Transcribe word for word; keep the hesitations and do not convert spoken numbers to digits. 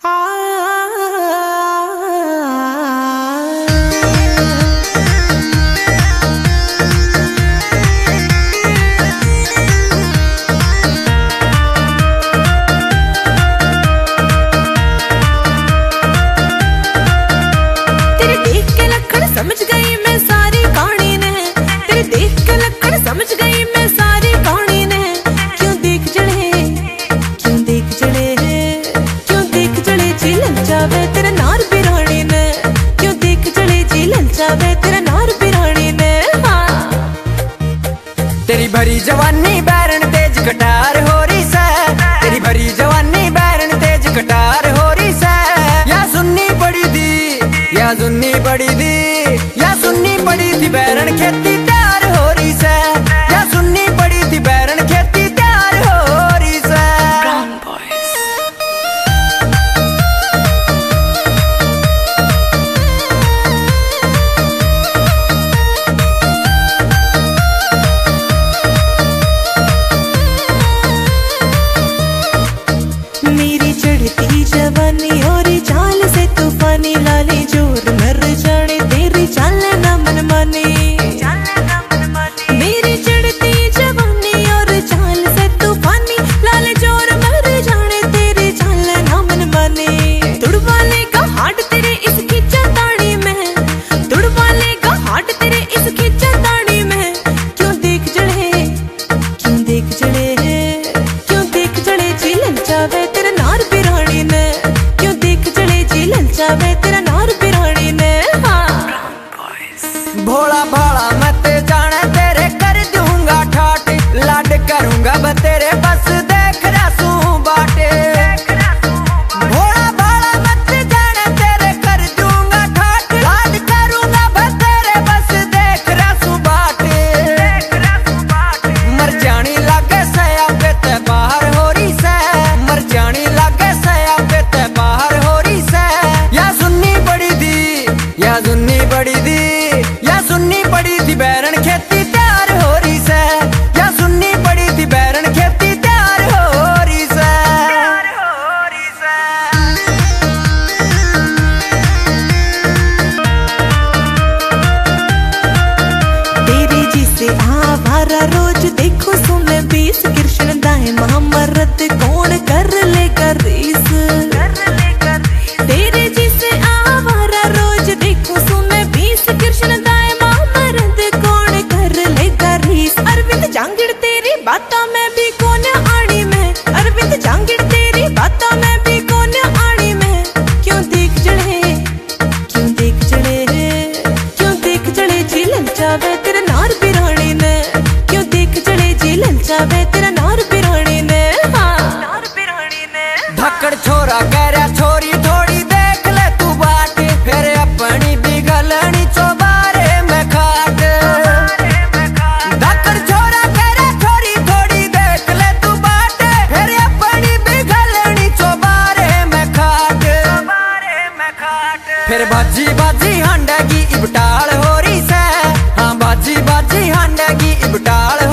समझ गई मैं सारी कहानी ने, तेरे देख के लक्कड़ समझ गई मैं सारी कहानी ने। क्यों देख जड़े, क्यों देख जड़े, क्यों देख जड़े जी ललचावे तेरा नार बिरानी ने। क्यों देख जड़े जी ललचावे तेरा नार बिरानी ने। हाँ तेरी भरी जवानी बैरन तेज कटार हो रही से, तेरी भरी जवानी बैरन तेज कटार हो रही से। या सुननी पड़ी थी, या सुननी पड़ी थी, या सुननी पड़ी थी बैरन खेती तैयार हो रही से। या सुननी पड़ी थी बैरन खेती तैयार हो रही से। मेरी चढ़ती जवानी और चाल से तूफानी लाली जोर मर जाने तेरी चाल ना मन माने। मेरी चढ़ती जवानी और चाल से तूफानी लाल जोर मर जाने तेरी चाल ना मन माने। तुड़वाले का हाट तेरे इस खिंचा ताड़ी में, तुड़वाले का हाट तेरे इस खिंचा ताड़ी में। क्यों देख जड़े, क्यों देख जड़े, क्यों देख जड़े जी ललचावे तेरा नार बिरानी ने। क्यों देख जड़े जी ललचावे तेरा नार बिरानी ने। भोला भाला मैं ते जाने तेरे कर दूंगा ठाट, लाड करूंगा ब तेरे बस देख रसू बाटे। भोला भाला मैं ते जाने तेरे कर दूंगा ठाट, लाड करूंगा ब तेरे बस देख रसू बाटे। मर जानी लागे सया पे ते बाहर हो रही से, मर जानी लागे सया पे ते बाहर हो रही से। या सुननी पड़ी थी, या सुननी पड़ी थी, या सुननी पड़ी थी बैरन खेती तैयार हो रही से। या सुननी पड़ी थी बैरन खेती तैयार हो रही से। तेरी जिसे आवारा रोज देखो सुन बीस कृष्ण दाए महामरत कौन कर लेगा रीस। तेरे जिसे आवारा रोज देखो सुन बीस कृष्ण दाए महामरत कौन कर लेगा रीस। अरविंद जांगिड़ तेरी बातों में भी कौन आड़ी में, अरविंद जांगिड़ तेरी बातों में भी कौन आड़ी में। क्यों देख जड़े, क्यों देख जड़े, क्यों देख जड़े जी ललचावे तेरा नार बिरानी ने। क्यों देख जड़े जी ललचावे तेरा नार बिरानी ने। हाँ नार बिरानी ने। धक्कड़ छोरा कह रहा छोरी थोड़ी देख ले तू बाट, फिर अपनी भी गलनी चौबारे में खाट। धक्कड़ छोरा कह रहा छोरी थोड़ी देख ले तू बाट, फिर अपनी भी गलनी चौबारे में खाट। फिर बाजी बाजी हांडा की इबटाल हो रही से, हाँ बाजी बाजी हांडा की इबटाल